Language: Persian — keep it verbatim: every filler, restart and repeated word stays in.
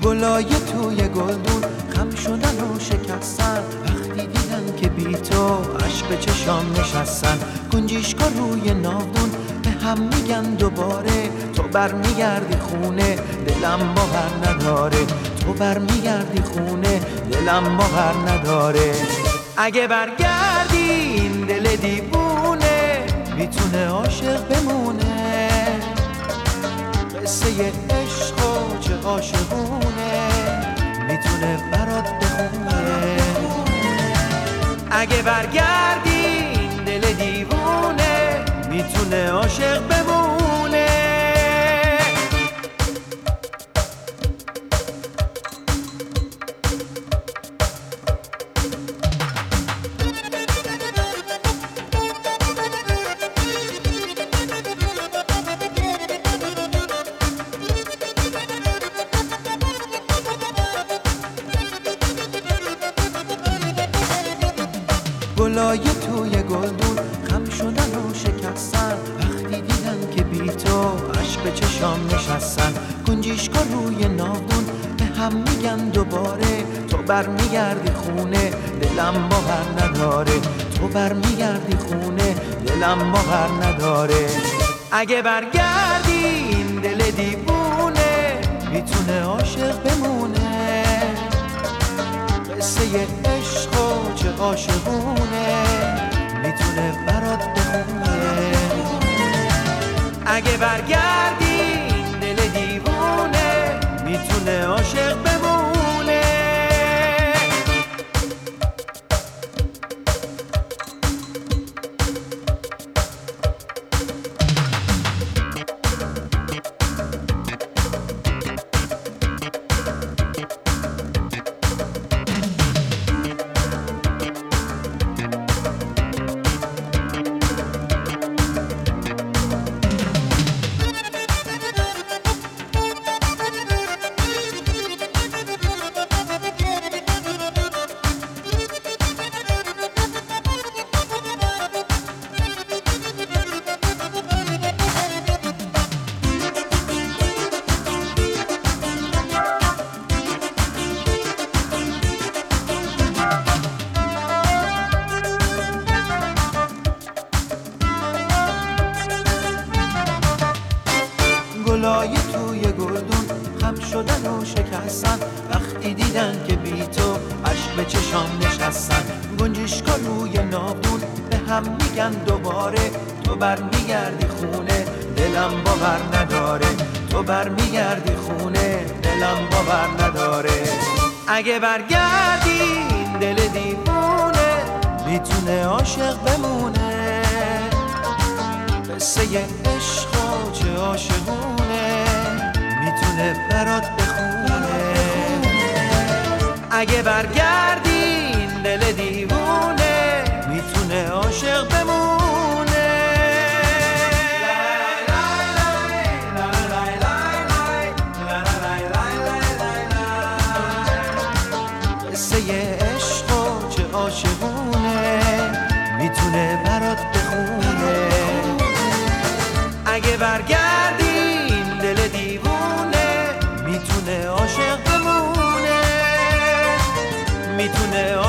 گلای توی گلدون خم شدن و شکستن، وقتی دیدن که بی تو عشق به چشام نشستن. گنجیشکا روی ناودون به هم میگن دوباره، تو برمیگردی خونه دلم باور نداره، تو برمیگردی خونه دلم باور نداره. اگه برگردی این دل دیوونه میتونه عاشق بمونه، قصه عشق و چه عاشقونه میتونه برات بخونه. اگه برگردی این دل دیوونه میتونه عاشق بمونه. گلای توی گلدون خم شدن و شکستن، وقتی دیدن که بی تو عشق به چشام نشستن. گنجیشکا روی ناودون به هم میگن دوباره، تو برمیگردی خونه دلم باور نداره، تو برمیگردی خونه دلم باور نداره. اگه برگردی این دل دیوونه میتونه عاشق بمونه، قصه عشق و چه عاشقونه میتونه برات بخونه. اگه برگردی این دل دیوونه میتونه عاشق بمونه. گلای توی گلدون خم شدن و شکستن، وقتی دیدن که بی تو عشق به چشام نشستن. گنجیشکا روی ناودون به هم میگن دوباره، تو برمیگردی خونه دلم باور نداره، تو برمیگردی خونه دلم باور نداره. اگه برگردی این دل دیوونه میتونه عاشق بمونه، قصه عشق و چه عاشقونه میتونه برات بخونه. اگه برگردی این دل دیوونه میتونه عاشق بمونه. قصه عشق و چه عاشقونه میتونه برات بخونه. اگه برگردی این دل دیوونه میتونه عاشق بمونه، میتونه